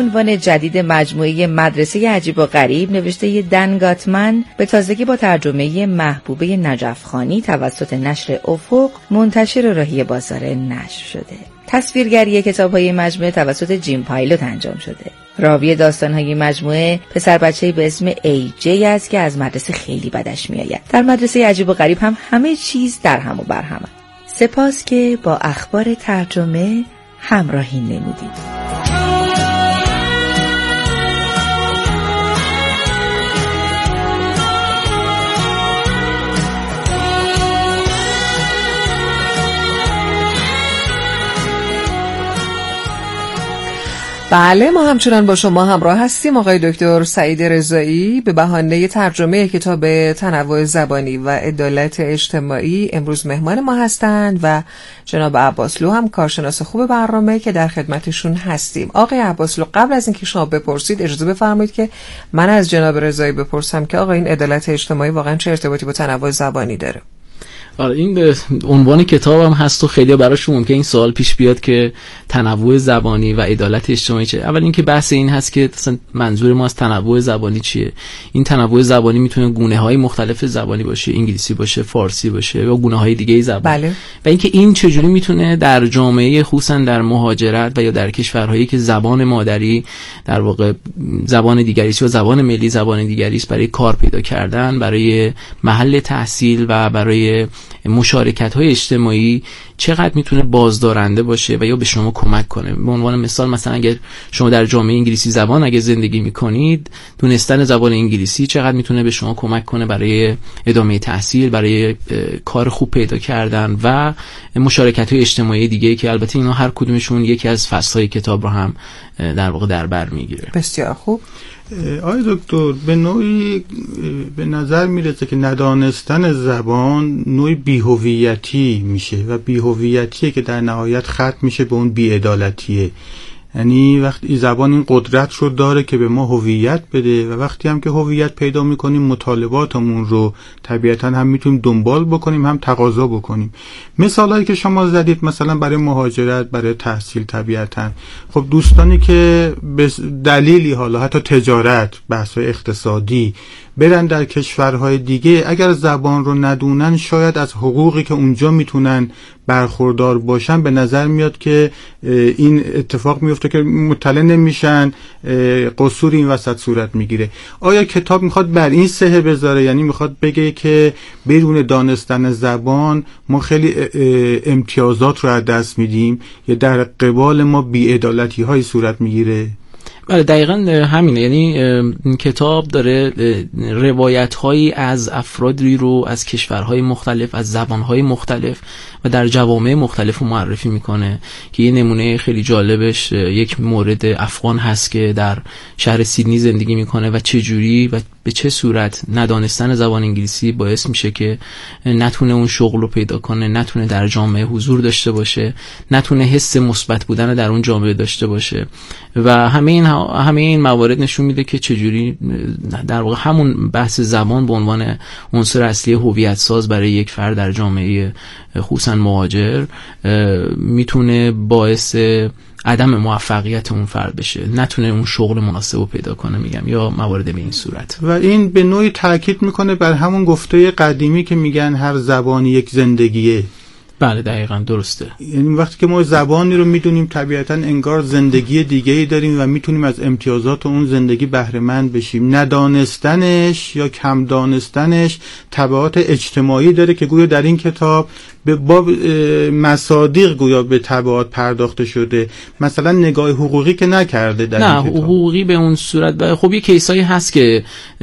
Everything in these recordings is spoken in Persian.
عنوان جدید مجموعه مدرسه عجیب و غریب نوشته دن گاتمن به تازگی با ترجمه محبوبه نجفخانی توسط نشر افق منتشر راهی بازار نشر شده. تصویرگری کتاب‌های مجموعه توسط جیم پایلوت انجام شده. راوی داستان‌های مجموعه پسر بچه‌ای به اسم AJ است که از مدرسه خیلی بدش میآید. در مدرسه عجیب و غریب هم همه چیز در هم و بر هم. سپاس که با اخبار ترجمه همراهی نمودید. بله، ما همچنان با شما همراه هستیم. آقای دکتر سعید رضایی به بهانه ترجمه کتاب تنوع زبانی و عدالت اجتماعی امروز مهمان ما هستند و جناب عباسلو هم کارشناس خوب برنامه که در خدمتشون هستیم. آقای عباسلو، قبل از اینکه شما بپرسید اجازه بفرمایید که من از جناب رضایی بپرسم که آقا این عدالت اجتماعی واقعا چه ارتباطی با تنوع زبانی داره؟ آره، این به عنوان کتاب هم هست و خیلی براشون ممکنه این سوال پیش بیاد که تنوع زبانی و عدالت اجتماعی چیه. اول اینکه بحث این هست که مثلا منظور ما از تنوع زبانی چیه. این تنوع زبانی میتونه گونه‌های مختلف زبانی باشه، انگلیسی باشه، فارسی باشه یا گونه‌های دیگه زبان. بله. و اینکه این چجوری میتونه در جامعه خصوصا در مهاجرت و یا در کشورهایی که زبان مادری در واقع زبان دیگری است و زبان ملی زبان دیگری است برای کار پیدا کردن، برای محل تحصیل و برای مشارکت‌های اجتماعی چقدر میتونه بازدارنده باشه و یا به شما کمک کنه. به عنوان مثال مثلا اگر شما در جامعه انگلیسی زبان اگه زندگی میکنید، دونستن زبان انگلیسی چقدر میتونه به شما کمک کنه برای ادامه تحصیل، برای کار خوب پیدا کردن و مشارکت‌های اجتماعی دیگه که البته اینا هر کدومشون یکی از فصل‌های کتاب رو هم در واقع در بر میگیره. بسیار خوب. آقای دکتر، به نوعی به نظر میرسه که ندانستن زبان نوعی بی‌هویتی میشه و بی‌هویتیه که در نهایت ختم میشه به اون بی‌عدالتیه. یعنی وقتی زبان این قدرت رو داره که به ما هویت بده و وقتی هم که هویت پیدا میکنیم مطالباتمون رو طبیعتا هم میتونیم دنبال بکنیم هم تقاضا بکنیم. مثالایی که شما زدید مثلا برای مهاجرت، برای تحصیل، طبیعتا خب دوستانی که به دلیلی حالا حتی تجارت، بحث‌های اقتصادی برن در کشورهای دیگه، اگر زبان رو ندونن شاید از حقوقی که اونجا میتونن برخوردار باشن به نظر میاد که این اتفاق میفته که مطلع نمیشن، قصور این وسط صورت میگیره. آیا کتاب میخواد بر این سهه بذاره؟ یعنی میخواد بگه که بدون دانستن زبان ما خیلی امتیازات رو از دست میدیم یا در قبال ما بی‌عدالتی های صورت میگیره؟ بله دقیقاً همینه. یعنی این کتاب داره روایت هایی از افرادی رو از کشورهای مختلف، از زبانهای مختلف و در جوامع مختلف معرفی میکنه که یه نمونه خیلی جالبش یک مورد افغان هست که در شهر سیدنی زندگی میکنه و چه جوری و به چه صورت ندانستن زبان انگلیسی باعث میشه که نتونه اون شغل رو پیدا کنه، نتونه در جامعه حضور داشته باشه، نتونه حس مثبت بودن در اون جامعه داشته باشه و همه این موارد نشون میده که چجوری در واقع همون بحث زبان به عنوان عنصر اصلی هویت ساز برای یک فرد در جامعه خصوصا مهاجر میتونه باعث عدم موفقیت اون فرد بشه، نتونه اون شغل مناسب رو پیدا کنه، میگم، یا موارد به این صورت. و این به نوعی تاکید میکنه بر همون گفته قدیمی که میگن هر زبانی یک زندگیه. بله دقیقاً درسته. یعنی وقتی که ما زبانی رو میدونیم طبیعتاً انگار زندگی دیگه‌ای داریم و میتونیم از امتیازات اون زندگی بهره مند بشیم. ندانستنش یا کم دانستنش تبعات اجتماعی داره که گویا در این کتاب با مصادیق گویا به تبعات پرداخته شده. مثلا نگاه حقوقی که نکرده در این کتاب. نه حقوقی به اون صورت. خب یه کیسایی هست که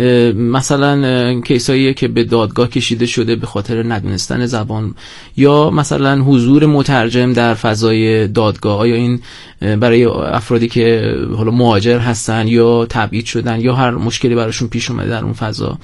مثلا کیسایی که به دادگاه کشیده شده به خاطر ندونستن زبان یا مثلا حضور مترجم در فضای دادگاه. آیا این برای افرادی که حالا مهاجر هستن یا تبعید شدن یا هر مشکلی براشون پیش اومده در اون فضا،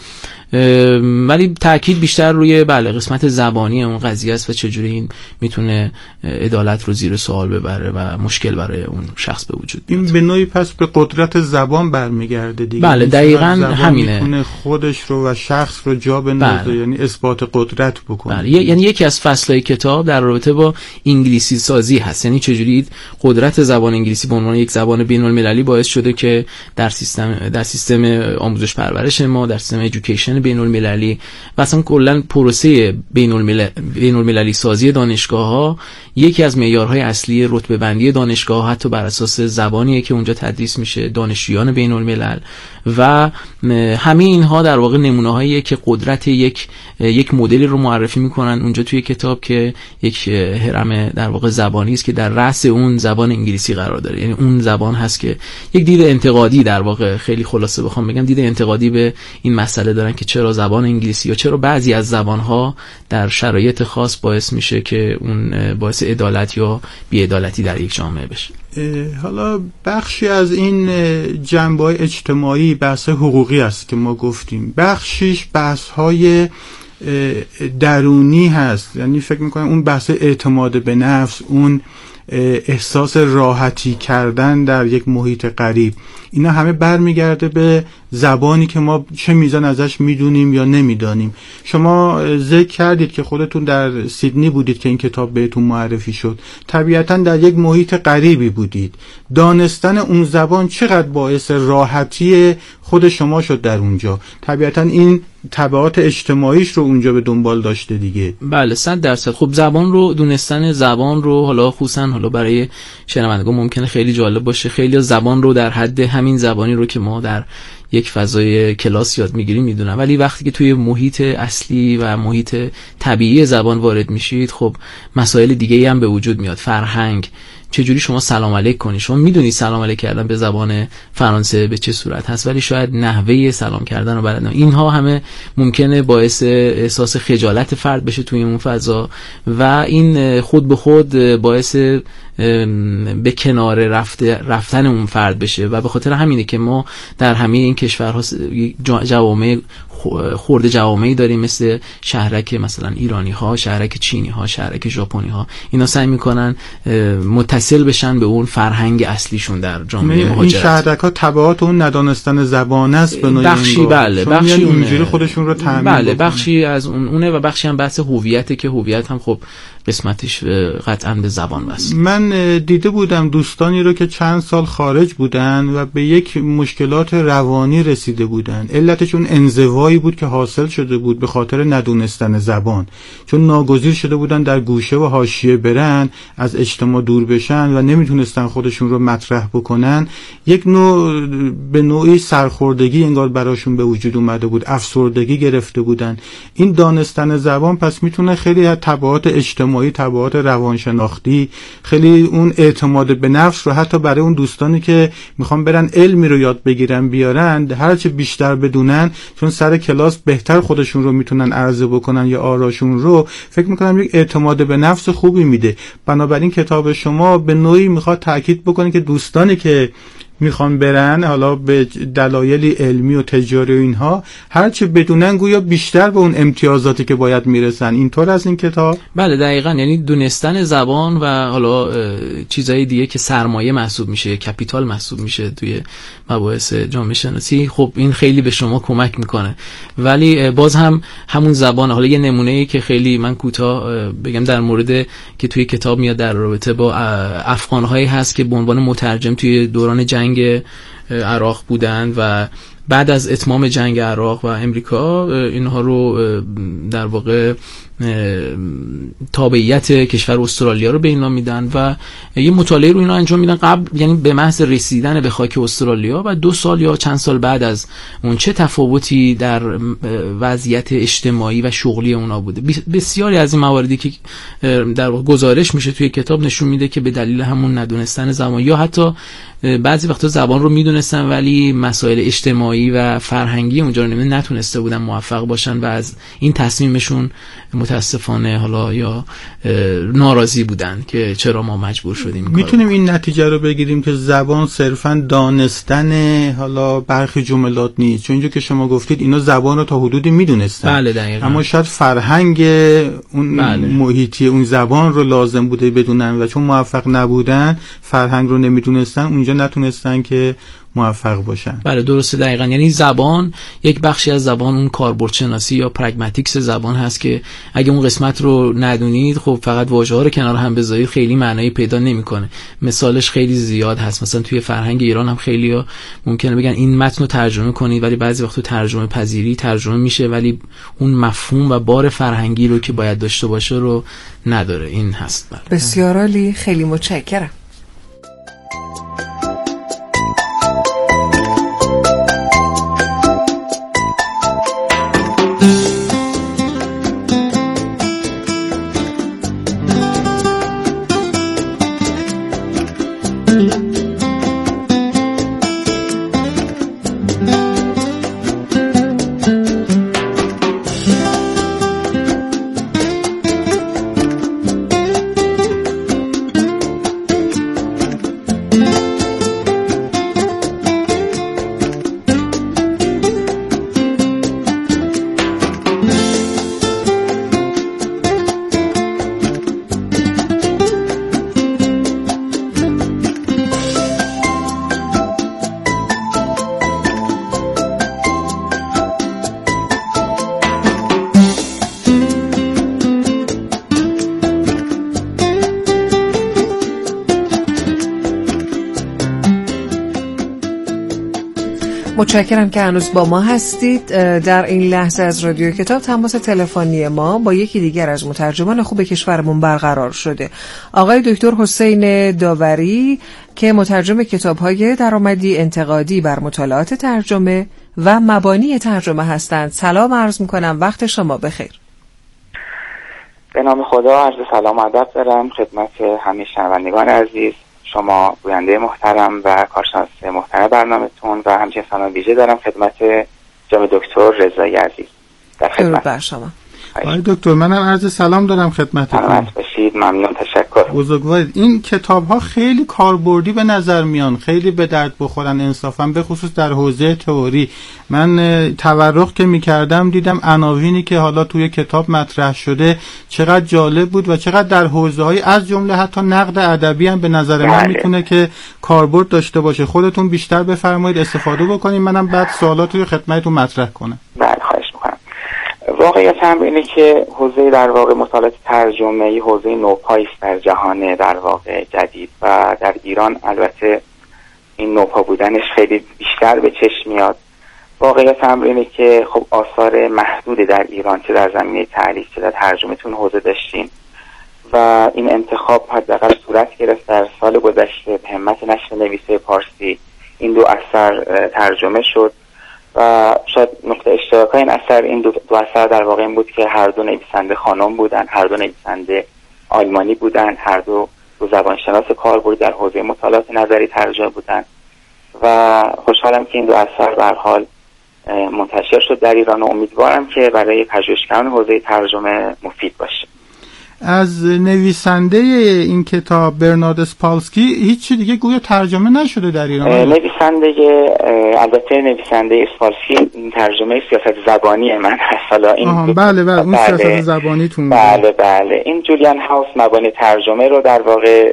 ولی تاکید بیشتر روی قسمت زبانی اون قضیه است و چجوری این میتونه عدالت رو زیر سوال ببره و مشکل برای اون شخص به وجود بیاد. این به نوعی پس به قدرت زبان برمیگرده دیگه. بله دقیقاً همینه. میتونه خودش رو و شخص رو جا بندازه، یعنی اثبات قدرت بکنه. یعنی یکی از فصلهای کتاب کتاب در رابطه با انگلیسی سازی هست، یعنی چجوری قدرت زبان انگلیسی به عنوان یک زبان بین‌المللی باعث شده که در سیستم آموزش پرورش ما، در سیستم ادویکیشن بین‌المللی و اصلا کلا پروسه بین‌المللی سازی دانشگاه‌ها یکی از معیارهای اصلی رتبه بندی دانشگاه حتی بر اساس زبانیه که اونجا تدریس میشه، دانشجویان بین‌الملل و همه اینها در واقع نمونه‌هایی که قدرت یک مدلی رو معرفی میکنن اونجا توی کتاب که یک هرم در واقع زبانی است که در رأس اون زبان انگلیسی قرار داره. یعنی اون زبان هست که یک دید انتقادی، در واقع خیلی خلاصه بخوام بگم، دید انتقادی به این مسئله دارن که چرا زبان انگلیسی یا چرا بعضی از زبان‌ها در شرایط خاص باعث میشه که اون باعث عدالت یا بی‌عدالتی در یک جامعه بشه. حالا بخشی از این جنبه‌های اجتماعی بحث حقوقی است که ما گفتیم، بخشیش بحث‌های درونی هست، یعنی فکر می‌کنم اون بحث اعتماد به نفس، اون احساس راحتی کردن در یک محیط غریب، اینا همه برمیگرده به زبانی که ما چه میزان ازش میدونیم یا نمیدانیم. شما ذکر کردید که خودتون در سیدنی بودید که این کتاب بهتون معرفی شد، طبیعتاً در یک محیط غریبی بودید. دانستن اون زبان چقدر باعث راحتی خود شما شد در اونجا؟ طبیعتاً این تبعات اجتماعیش رو اونجا به دنبال داشته دیگه. بله 100%. خب زبان رو، دونستن زبان رو، حالا خصوصا برای شنوندگان ممکنه خیلی جالب باشه، خیلی زبان رو در حد همین زبانی رو که ما در یک فضای کلاس یاد میگیریم میدونم، ولی وقتی که توی محیط اصلی و محیط طبیعی زبان وارد میشید خب مسائل دیگه‌ای هم به وجود میاد. فرهنگ، چجوری شما سلام علیک کنی، شما میدونی سلام علیک کردن به زبان فرانسه به چه صورت هست ولی شاید نحوه سلام کردن رو بلد نیستی. اینها همه ممکنه باعث احساس خجالت فرد بشه توی اون فضا و این خود به خود باعث به کنار رفتن اون فرد بشه و به خاطر همینه که ما در همه این کشورها جوامع خورده جوامعی داریم مثل شهرک مثلا ایرانی ها، شهرک چینی ها، شهرک ژاپنی ها، اینا سعی میکنن متصل بشن به اون فرهنگ اصلیشون در جامعه مهاجرت. این شهرک ها تبعات اون ندانستن زبان است به نوعی. بخشی بله، بخشی اونجوری خودشون رو تامین بله بخشی از اونه و بخشی هم بحث هویته که هویت هم خب قسمتش قطعا به زبان بس. من دیده بودم دوستانی رو که چند سال خارج بودن و به یک مشکلات روانی رسیده بودن. علتشون انزوایی بود که حاصل شده بود به خاطر ندونستن زبان، چون ناگزیر شده بودن در گوشه و حاشیه برن، از اجتماع دور بشن و نمیتونستن خودشون رو مطرح بکنن. یک نوع به نوعی سرخوردگی انگار براشون به وجود اومده بود، افسردگی گرفته بودن. این دانستن زبان پس میتونه خیلی از تبعات اجتماعی، تبعات روانشناختی، خیلی اون اعتماد به نفس رو حتی برای اون دوستانی که میخوان برن علمی رو یاد بگیرن بیارن، هرچه بیشتر بدونن، چون سر کلاس بهتر خودشون رو میتونن عرضه بکنن یا آراشون رو، فکر میکنم یک اعتماد به نفس خوبی میده. بنابراین کتاب شما به نوعی میخواد تاکید بکنه که دوستانی که میخوان برن حالا به دلایلی علمی و تجاری و اینها، هرچه بدونن گویا بیشتر به اون امتیازاتی که باید میرسن. اینطور از این کتاب؟ بله دقیقاً، یعنی دونستن زبان و حالا چیزای دیگه که سرمایه محسوب میشه، کپیتال محسوب میشه توی مباحث جامعه شناسی، خب این خیلی به شما کمک میکنه. ولی باز هم همون زبان، حالا یه نمونه‌ای که خیلی من کوتاه بگم در مورد که توی کتاب میاد در رابطه با افغان‌هایی هست که به عنوان مترجم توی دوران جنگ عراق بودن و بعد از اتمام جنگ عراق و امریکا اینها رو در واقع تابعیت کشور استرالیا رو به اینا میدن و یه مطالعه رو اینا انجام میدن قبل، یعنی به محض رسیدن به خاک استرالیا و 2 سال یا چند سال بعد از اون چه تفاوتی در وضعیت اجتماعی و شغلی اونا بوده. بسیاری از این مواردی که در واقع گزارش میشه توی کتاب نشون میده که به دلیل همون ندونستن زبان یا حتی بعضی وقتا زبان رو میدونستن ولی مسائل اجتماعی و فرهنگی اونجا رو نتونسته بودن موفق باشن و از این تصمیمشون متاسفانه حالا یا ناراضی بودن که چرا ما مجبور شدیم. میتونیم این نتیجه رو بگیریم که زبان صرفاً دانستن حالا برخی جملات نیست، چون اینجا که شما گفتید اینا زبان رو تا حدودی میدونستن. بله دقیقاً. اما شاید فرهنگ اون محیطی اون زبان رو لازم بوده بدونن و چون موفق نبودن، فرهنگ رو نمیدونستن، اونجا نتونستن که موفق باشن. بله درسته، دقیقاً. یعنی زبان یک بخشی از زبان اون کاربردشناسی یا پرگماتیکس زبان هست که اگه اون قسمت رو ندونید خب فقط واژه‌ها رو کنار هم بذارید خیلی معنایی پیدا نمیکنه. مثالش خیلی زیاد هست. مثلا توی فرهنگ ایران هم خیلی‌ها ممکنه بگن این متن رو ترجمه کنید، ولی بعضی وقت ترجمه پذیری ترجمه میشه ولی اون مفهوم و بار فرهنگی رو که باید داشته باشه رو نداره. این هست. بله. بسیار عالی، خیلی متشکرم. متشکرم که هنوز با ما هستید. در این لحظه از رادیو کتاب تماس تلفنی ما با یکی دیگر از مترجمان خوب کشورمون برقرار شده، آقای دکتر حسین داوری که مترجم کتاب‌های درآمدی انتقادی بر مطالعات ترجمه و مبانی ترجمه هستند. سلام عرض می‌کنم، وقت شما بخیر. به نام خدا عرض سلام و ادب دارم خدمت همه شنوندگان عزیز، شما گوینده محترم و کارشناس محترم برنامه‌تون و همچنین سلام ویژه دارم خدمت جناب دکتر رضایی عزیز. درود بر شما. آقای دکتر منم عرض سلام دارم خدمتتون. سلامت باشید، ممنون، تشکر. بزرگوارید. این کتاب‌ها خیلی کاربردی به نظر میان، خیلی به درد بخورن انصافا، به خصوص در حوزه تئوری. من تورق که می‌کردم دیدم عناوینی که حالا توی کتاب مطرح شده چقدر جالب بود و چقدر در حوزه‌های از جمله حتی نقد ادبی هم به نظر من میتونه که کاربرد داشته باشه. خودتون بیشتر بفرمایید استفاده بکنید، منم بعد سوالاتی رو خدمتتون مطرح کنم. بله خواهش می‌کنم. واقعیت هم اینه که حوزه در واقع مطالعات ترجمه‌ای حوزه نوپایی است در جهان در واقع جدید و در ایران البته این نوپا بودنش خیلی بیشتر به چشم میاد. واقعیت هم اینه که خب آثار محدود در ایران چه در زمینه تعلیف چه در ترجمه تون حوزه داشتیم و این انتخاب حداقل صورت گرفت در سال گذشته به همت نشر نویسه پارسی این دو اثر ترجمه شد و شاید نقطه اشتراک این اثر این دو اثر در واقع این بود که هر دو نویسنده خانم بودن، هر دو نویسنده آلمانی بودن، هر دو زبانشناس کاربردی در حوزه مطالعات نظری ترجمه بودن و خوشحالم که این دو اثر به هر حال منتشر شد در ایران و امیدوارم که برای پژوهشگران حوزه ترجمه مفید باشه. از نویسنده این کتاب برنارد اسپالسکی هیچ دیگه گویا ترجمه نشده در ایران؟ البته نویسنده اسپالسکی ترجمه سیاست زبانی من هست. حالا این بله اون سیاست زبانیتون. بله این جولیان هاوس مبانی ترجمه رو در واقع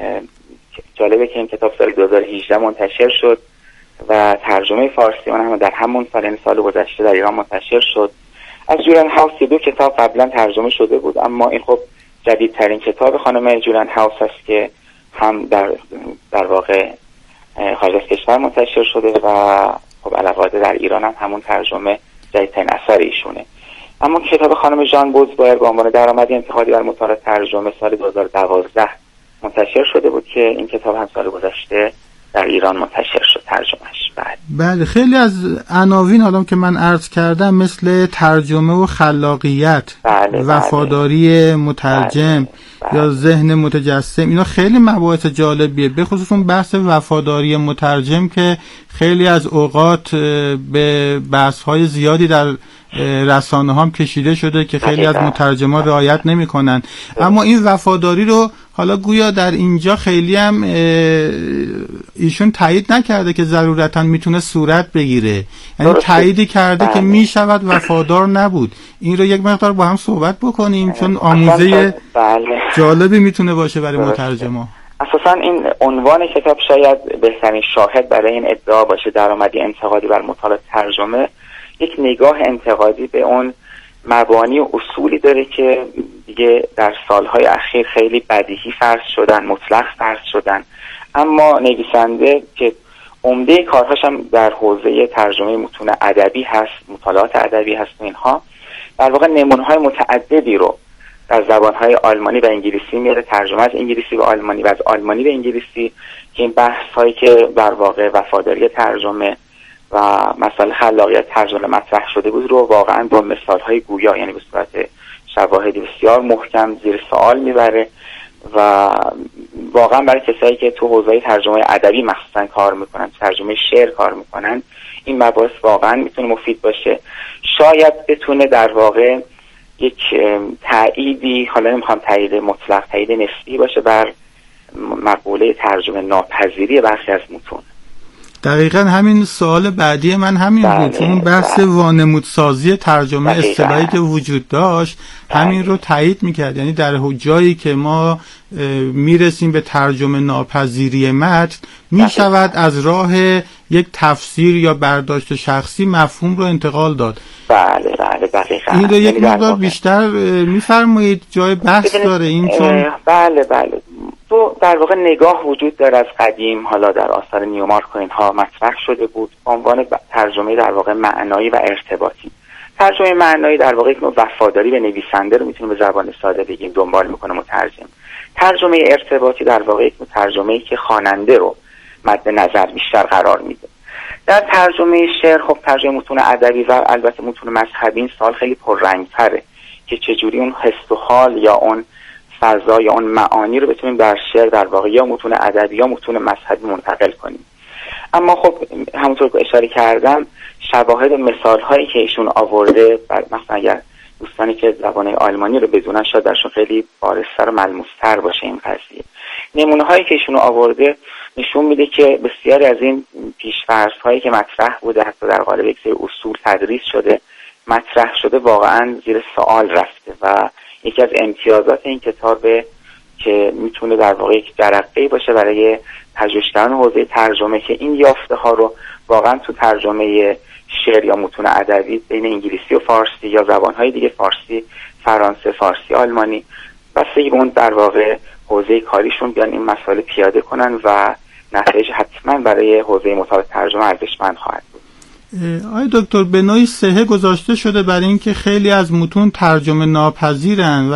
جالبه که این کتاب سال 2018 منتشر شد و ترجمه فارسی اون هم در همون سال گذشته در ایران منتشر شد. از جولیان هاوس دو کتاب قبلا ترجمه شده بود، اما این خب جدیدترین کتاب خانم جولیان هاوس است که هم در واقع خارج از کشور منتشر شده و خب علاوه در ایران هم همون ترجمه جدیدترین اثر ایشونه. اما کتاب خانم ژان بوزبایر با عنوان درآمدی انتقادی بر مطالعات ترجمه سال 2012 منتشر شده بود که این کتاب هم سال گذشته در ایران منتشر شد ترجمهش. بله خیلی از عناوین حالا که من عرض کردم مثل ترجمه و خلاقیت، وفاداری مترجم یا ذهن متجسم، اینا خیلی مباحث جالبیه، به خصوص اون بحث وفاداری مترجم که خیلی از اوقات به بحث‌های زیادی در رسانه هم کشیده شده که خیلی از مترجمان رعایت نمی‌کنن. اما این وفاداری رو حالا گویا در اینجا خیلی هم ایشون تایید نکرده که ضرورتاً میتونه صورت بگیره، یعنی تاییدی کرده که میشود وفادار نبود. این رو یک مقدار با هم صحبت بکنیم چون آموزه جالبی میتونه باشه برای مترجما. اساسا این عنوان کتاب شاید بهترین شاهد برای این ادعا باشه، درآمدی انتقادی بر مطالعات ترجمه. یک نگاه انتقادی به اون مبانی و اصولی داره که دیگه در سالهای اخیر خیلی بدیهی فرض شدن، مطلق فرض شدن، اما نویسنده که عمده کارهاش هم در حوزه ترجمه متون ادبی هست، مطالعات ادبی هست، اینها در واقع نمونه‌های متعددی رو در زبان‌های آلمانی و انگلیسی میاره، ترجمه از انگلیسی به آلمانی و از آلمانی به انگلیسی، که این بحث‌هایی که در واقع وفاداری ترجمه و مسائل خلاقیت ترجمه مطرح شده بود رو واقعاً با مثال‌های گویا، یعنی به صورت شواهدی بسیار محکم زیر سوال میبره و واقعاً برای کسایی که تو حوزه ترجمه ادبی مخصوصاً کار میکنن، ترجمه شعر کار میکنن، این مباحث واقعاً میتونه مفید باشه. شاید بتونه در واقع یک تأییدی، حالا نمیخوام تأیید مطلق، تأیید نسبی باشه بر مقوله ترجمه ناپذیری برخی از متون. دقیقاً همین سوال بعدی من همین بود، چون بحث وانمودسازی ترجمه اصطلاحی که وجود داشت همین رو تایید میکرد، یعنی در جایی که ما میرسیم به ترجمه ناپذیری متن میشود از راه یک تفسیر یا برداشت شخصی مفهوم رو انتقال داد. بله دقیقاً. این رو یک مقدار بیشتر میفرمایید، جای بحث داره این، چون بله تو در واقع نگاه وجود داره از قدیم، حالا در آثار نیومارک و اینها مطرح شده بود، عنوان ترجمه در واقع معنایی و ارتباطی. ترجمه معنایی در واقع یک نوع وفاداری به نویسنده رو میتونیم به زبان ساده بگیم دنبال میکنه مترجم. ترجمه ارتباطی در واقع یک نوع ترجمه‌ای که خواننده رو مد نظر بیشتر قرار میده. در ترجمه شعر، خب ترجمه متون ادبی و البته متون مذهبی این سال خیلی پررنگ‌تره که چجوری اون حس و حال یا اون فضا یا اون معانی رو بتونیم در شعر در واقع یا متون ادبی یا متون مذهبی منتقل کنیم. اما خب همونطور که اشاره کردم، شواهد و مثال‌هایی که ایشون آورده، مثلا اگر دوستانی که زبان آلمانی رو بدونن شاید درشون خیلی بارزتر و ملموس‌تر باشه این قضیه. نمونه‌هایی که ایشون آورده نشون میده که بسیاری از این پیش‌فرض‌هایی که مطرح بوده، حتی در قالب یک سری اصول تدریس شده، مطرح شده، واقعاً زیر سوال رفته و یکی از امتیازات این کتابه که میتونه در واقع یک جرقه‌ای باشه برای پژوهشگران حوزه ترجمه که این یافته ها رو واقعا تو ترجمه شعر یا متون ادبی بین انگلیسی و فارسی یا زبان‌های دیگه، فارسی، فرانسه، فارسی، آلمانی، بستگی به اون در واقع حوزه کاریشون بیان این مسائل پیاده کنن و نتایج حتما برای حوزه مطالعه ترجمه ارزشمند خواهد بود. آقای دکتر، به نوعی صحه گذاشته شده برای اینکه خیلی از متون ترجمه ناپذیرن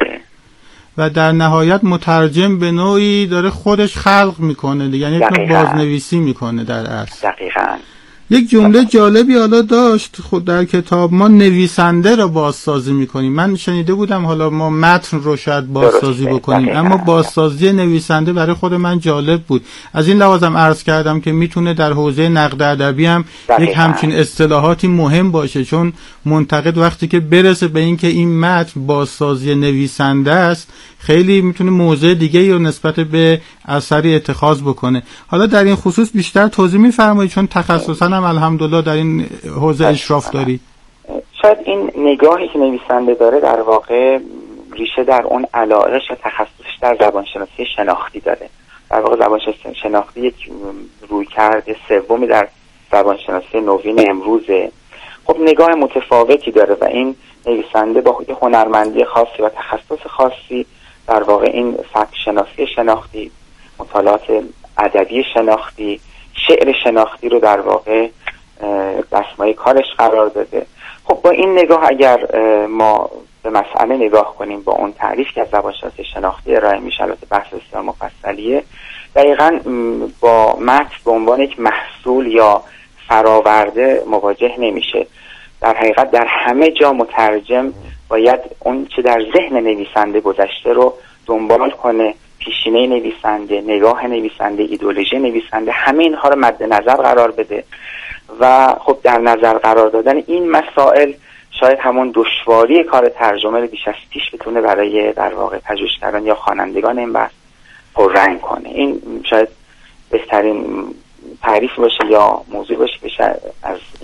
و در نهایت مترجم به نوعی داره خودش خلق میکنه دیگه، یعنی یک بازنویسی میکنه در اصل. دقیقاً. یک جمله جالبی حالا داشت خود در کتاب، ما نویسنده رو بازسازی میکنیم. من شنیده بودم حالا ما متن رو شاید بازسازی بکنیم، اما بازسازی نویسنده برای خود من جالب بود. از این لحاظم عرض کردم که میتونه در حوزه نقد ادبی هم یک همچین اصطلاحاتی مهم باشه، چون منتقد وقتی که برسه به این که این متن بازسازی نویسنده است، خیلی میتونه موضع دیگه رو نسبت به اثری اتخاذ بکنه. حالا در این خصوص بیشتر توضیح میفرمایید، چون تخصصاً هم الحمدلله در این حوزه اشراف داری. شاید این نگاهی که نویسنده داره در واقع ریشه در اون علاقه‌اش یا تخصصش در زبانشناسی شناختی داره. در واقع زبانشناسی شناختی یک رویکرد سومی در زبانشناسی نوین امروزه. خب نگاه متفاوتی داره و این نویسنده با هنرمندی خاصی و تخصص خاصی در واقع این فکت شناسی شناختی، مطالعات ادبی شناختی، شعر شناختی رو در واقع دستمایه کارش قرار داده. خب با این نگاه اگر ما به مسئله نگاه کنیم با اون تعریف که از زبانشناسی شناختی ارائه میشه، البته بحث بسیار مفصلیه، دقیقاً با متن به عنوان یک محصول یا فراورده مواجه نمیشه. در حقیقت در همه جا مترجم باید اون چه در ذهن نویسنده گذشته رو دنبال کنه، پیشینه نویسنده، نگاه نویسنده، ایدئولوژی نویسنده، همه اینها رو مد نظر قرار بده و خب در نظر قرار دادن این مسائل شاید همون دشواری کار ترجمه رو بیش از پیش بتونه برای در واقع پژوهشگران یا خوانندگان این بحث پررنگ کنه. این شاید بهترین تعریف باشه یا موضوع باشه که از این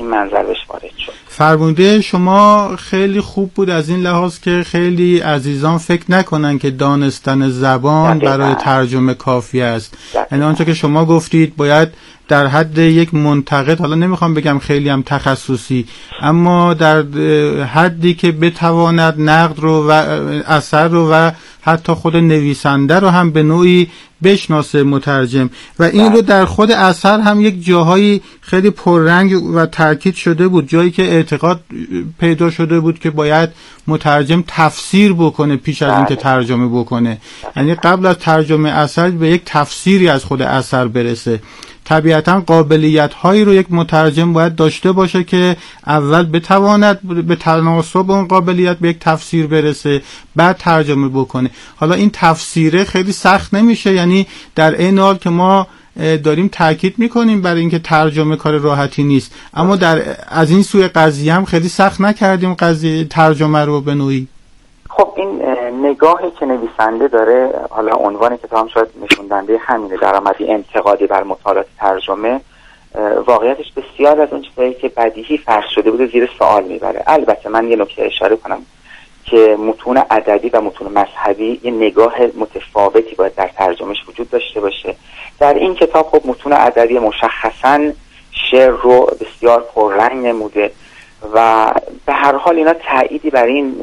این منظر بهش وارد شد. فرموده شما خیلی خوب بود از این لحاظ که خیلی عزیزان فکر نکنن که دانستن زبان برای ترجمه کافی است. یعنی آنچه که شما گفتید باید در حد یک منتقد، حالا نمیخوام بگم خیلی هم تخصصی، اما در حدی که بتواند نقد رو و اثر رو و حتی خود نویسنده رو هم به نوعی بشناسه مترجم، و این رو در خود اثر هم یک جاهایی خیلی پررنگ و تاکید شده بود، جایی که اعتقاد پیدا شده بود که باید مترجم تفسیر بکنه پیش از اینکه ترجمه بکنه، یعنی قبل از ترجمه اثر به یک تفسیری از خود اثر برسه. طبیعتا قابلیت هایی رو یک مترجم باید داشته باشه که اول بتواند به تناسب اون قابلیت به یک تفسیر برسه، بعد ترجمه بکنه. حالا این تفسیره خیلی سخت نمیشه، یعنی در این حال که ما داریم تاکید میکنیم برای اینکه ترجمه کار راحتی نیست، اما از این سوی قضیه هم خیلی سخت نکردیم قضیه ترجمه رو به نوعی. خب این نگاهی که نویسنده داره، حالا عنوان کتاب شاید نشون دهنده همینه، درآمدی انتقادی بر مطالعات ترجمه، واقعیتش بسیار از اون چیزایی که بدیهی فرض شده بوده زیر سوال میبره. البته من یه نکته اشاره کنم که متون ادبی و متون مذهبی یه نگاه متفاوتی باید در ترجمهش وجود داشته باشه. در این کتاب خب متون ادبی مشخصاً شعر رو بسیار پررنگ نموده و به هر حال اینا تأییدی بر این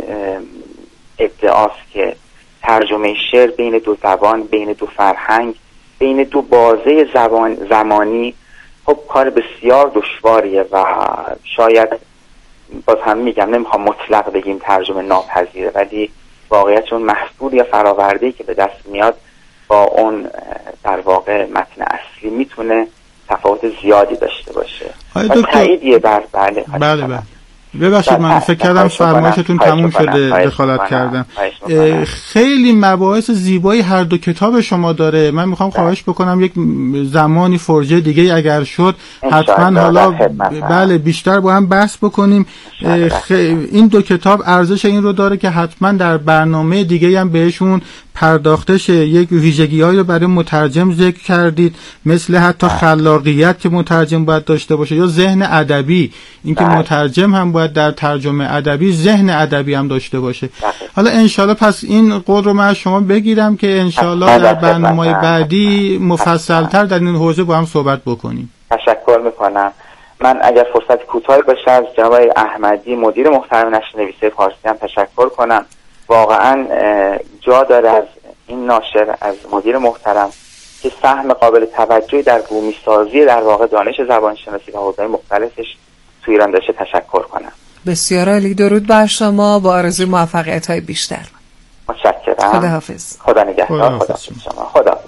ادعاست که ترجمه شعر بین دو زبان، بین دو فرهنگ، بین دو بازه زمانی خب کار بسیار دشواریه و شاید باز هم میگم نمیخوام مطلق بگیم ترجمه ناپذیره، ولی واقعیت اون محصول یا فرآورده‌ای که به دست میاد با اون در واقع متن اصلی میتونه تفاوت زیادی داشته باشه. و تأییدیه بر بله. ببخشید من فکر کردم فرمایشتون تموم شده، دخالت کردم. خیلی مباحث زیبایی هر دو کتاب شما داره. من میخوام خواهش بکنم یک زمانی فرجه دیگه اگر شد حتما حالا بله بیشتر با هم بحث بکنیم. این دو کتاب ارزش این رو داره که حتما در برنامه دیگه هم بهشون پرداخته شه. یک ویژگی‌هایی رو برای مترجم ذکر کردید، مثل حتی خلاقیت که مترجم باید داشته باشه یا ذهن ادبی، اینکه مترجم هم باید در ترجمه ادبی ذهن ادبی هم داشته باشه. حالا انشالله پس این قول رو من از شما بگیرم که انشالله در برنامه‌های بعدی مفصل‌تر در این حوزه با هم صحبت بکنیم. تشکر میکنم. من اگر فرصت کوتاهی باشه از جناب احمدی مدیر محترم نشر نویسه فارسی هم تشکر کنم. واقعا جا داره از این ناشر، از مدیر محترم که سهم قابل توجهی در بومی سازی در واقع دانش زبانشناسی و حوزه‌های مختلفش تو ایران داشته تشکر کنم. بسیار عالی. درود بر شما با آرزوی موفقیت‌های بیشتر. متشکرم. خداحافظ. خدا نگهدار. خداحافظ شما. خداحافظ.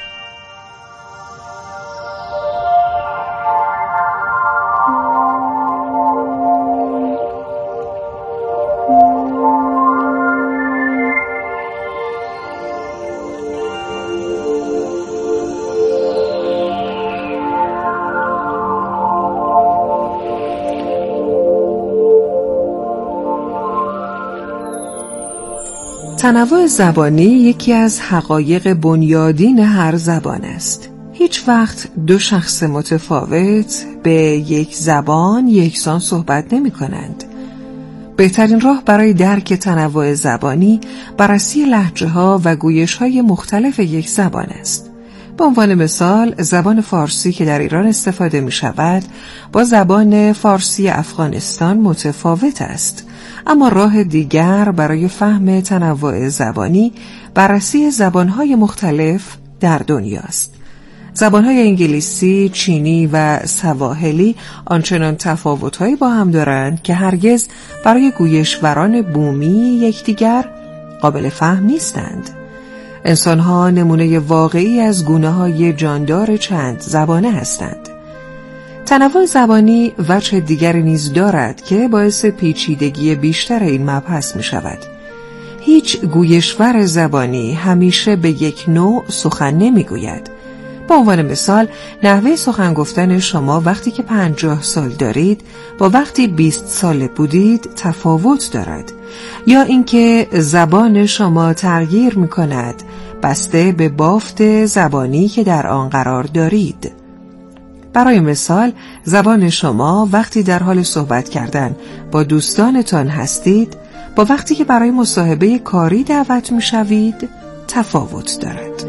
تنوع زبانی یکی از حقایق بنیادین هر زبان است. هیچ وقت دو شخص متفاوت به یک زبان یکسان صحبت نمی کنند. بهترین راه برای درک تنوع زبانی بررسی لهجه‌ها و گویش‌های مختلف یک زبان است. به عنوان مثال، زبان فارسی که در ایران استفاده می شود با زبان فارسی افغانستان متفاوت است، اما راه دیگر برای فهم تنوع زبانی بررسی زبانهای مختلف در دنیاست. زبانهای انگلیسی، چینی و سواحلی آنچنان تفاوت‌هایی با هم دارند که هرگز برای گویشوران بومی یکدیگر قابل فهم نیستند. انسان‌ها نمونه واقعی از گونه‌های جاندار چند زبانه هستند. تنوع زبانی وجه دیگری نیز دارد که باعث پیچیدگی بیشتر این مبحث می شود. هیچ گویشور زبانی همیشه به یک نوع سخن نمی گوید. به عنوان مثال، نحوه سخن گفتن شما وقتی که 50 سال دارید با وقتی 20 ساله بودید تفاوت دارد، یا اینکه زبان شما تغییر می کند بسته به بافت زبانی که در آن قرار دارید. برای مثال زبان شما وقتی در حال صحبت کردن با دوستانتان هستید با وقتی که برای مصاحبه کاری دعوت می‌شوید تفاوت دارد.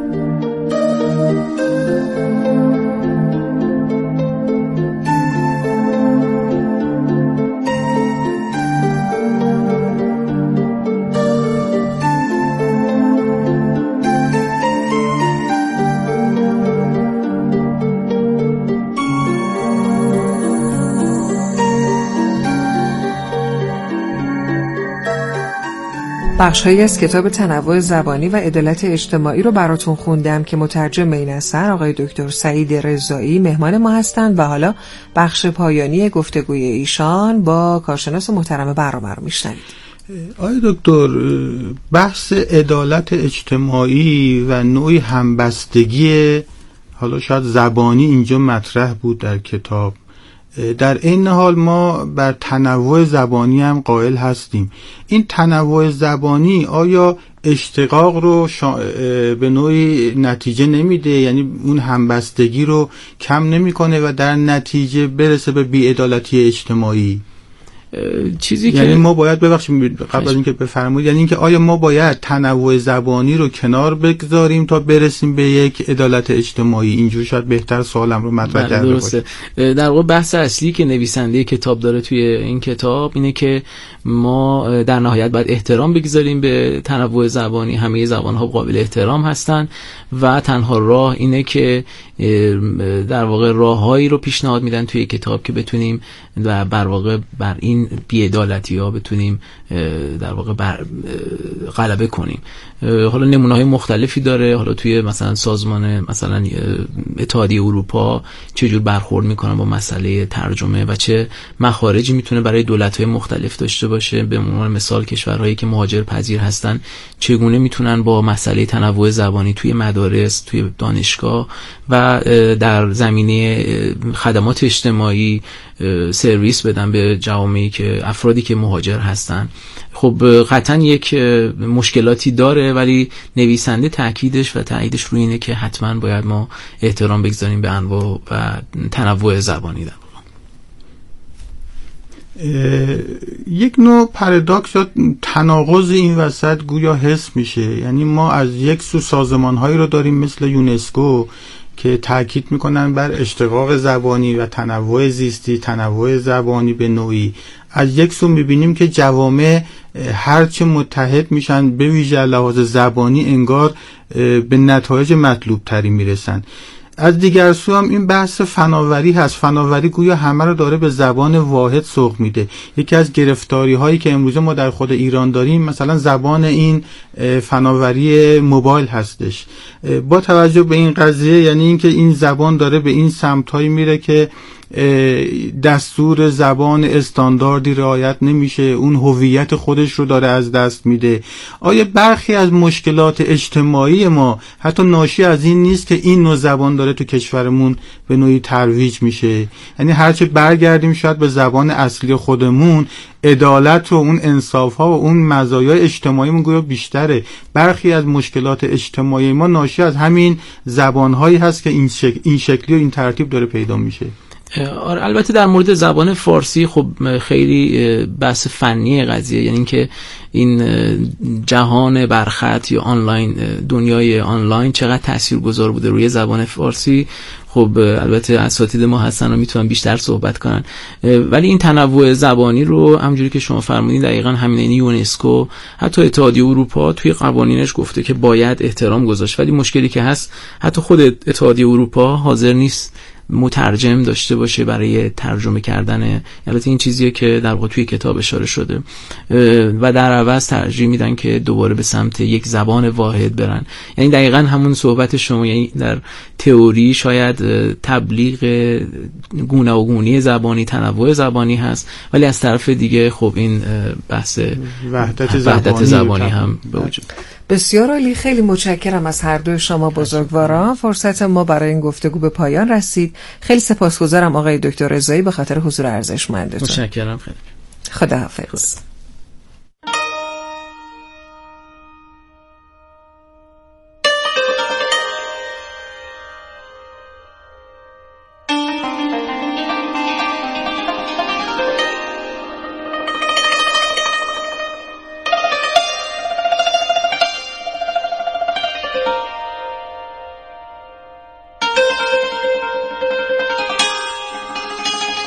بخش‌هایی از کتاب تنوع زبانی و عدالت اجتماعی رو براتون خوندم که مترجم این اثر آقای دکتر سعید رضایی مهمان ما هستند و حالا بخش پایانی گفتگوی ایشان با کارشناس محترم برنامه رو میشنوید. آقای دکتر، بحث عدالت اجتماعی و نوعی همبستگی حالا شاید زبانی اینجا مطرح بود در کتاب. در این حال ما بر تنوع زبانی هم قائل هستیم. این تنوع زبانی آیا اشتقاق رو به نوعی نتیجه نمیده؟ یعنی اون همبستگی رو کم نمیکنه و در نتیجه برسه به بی‌عدالتی اجتماعی؟ چیزی یعنی که ما باید ببخشید قبل از اینکه بفرمایید، یعنی اینکه آیا ما باید تنوع زبانی رو کنار بگذاریم تا برسیم به یک عدالت اجتماعی؟ اینجور شاید بهتر سوالم رو مطرح کرده باشه. در واقع بحث اصلی که نویسنده کتاب داره توی این کتاب اینه که ما در نهایت باید احترام بگذاریم به تنوع زبانی. همه زبان‌ها قابل احترام هستن و تنها راه اینه که در واقع راههایی رو پیشنهاد میدن توی کتاب که بتونیم و بر واقع بر این بی‌عدالتی‌ها بتونیم در واقع غلبه کنیم. حالا نمونه‌های مختلفی داره. حالا توی مثلا سازمان مثلا اتحادیه اروپا چجور برخورد میکنن با مسئله ترجمه و چه مخارجی میتونه برای دولت‌های مختلف داشته باشه. به عنوان مثال کشورهایی که مهاجر پذیر هستن چگونه میتونن با مسئله تنوع زبانی توی مدارس، توی دانشگاه و در زمینه خدمات اجتماعی سرویس بدن به جوامعی که افرادی که مهاجر هستن. خب قطعا یک مشکلاتی داره، ولی نویسنده تأکیدش و تأییدش روی اینه که حتما باید ما احترام بگذاریم به انواع و تنوع زبانی در یک نوع پارادوکس یا تناقض این وسط گویا حس میشه. یعنی ما از یک سو سازمان‌هایی رو داریم مثل یونسکو که تاکید میکنن بر اشتقاق زبانی و تنوع زیستی، تنوع زبانی به نوعی. از یک سو میبینیم که جوامع هرچه متحد میشن به ویژه لحاظ زبانی انگار به نتایج مطلوب تری میرسن. از دیگر سو هم این بحث فناوری هست. فناوری گویا همه رو داره به زبان واحد سوق میده. یکی از گرفتاری هایی که امروزه ما در خود ایران داریم مثلا زبان این فناوری موبایل هستش. با توجه به این قضیه، یعنی اینکه این زبان داره به این سمت هایی میره که دستور زبان استانداردی رعایت نمیشه، اون هویت خودش رو داره از دست میده. آیا برخی از مشکلات اجتماعی ما حتی ناشی از این نیست که این نوع زبان داره تو کشورمون به نوعی ترویج میشه؟ یعنی هرچه برگردیم شاید به زبان اصلی خودمون، عدالت و اون انصاف ها و اون مزایای اجتماعیمون گویا بیشتره. برخی از مشکلات اجتماعی ما ناشی از همین زبان هایی هست که این شکلی و این ترتیب داره پیدا میشه. آره، البته در مورد زبان فارسی خب خیلی بحث فنی قضیه، یعنی اینکه این جهان برخط یا آنلاین، دنیای آنلاین چقدر تاثیرگذار بوده روی زبان فارسی. خب البته اساتید ما هستن و میتونن بیشتر صحبت کنن، ولی این تنوع زبانی رو همونجوری که شما فرمودین دقیقاً همین، یعنی یونسکو حتی اتحادیه اروپا توی قوانینش گفته که باید احترام گذاشت، ولی مشکلی که هست حتی خود اتحادیه اروپا حاضر نیست مترجم داشته باشه برای ترجمه کردن. البته این چیزیه که در واقع توی کتاب اشاره شده و در عوض ترجیح میدن که دوباره به سمت یک زبان واحد برن. یعنی دقیقاً همون صحبت شما، یعنی در تئوری شاید تبلیغ گوناگونی زبانی، تنوع زبانی هست، ولی از طرف دیگه خب این بحث وحدت زبانی هم به وجود. بسیار عالی، خیلی متشکرم از هر دوی شما بزرگواران. فرصت ما برای این گفتگو به پایان رسید. خیلی سپاسگزارم آقای دکتر رضایی به خاطر حضور ارزشمندتون. متشکرم. خیلی خداحافظ.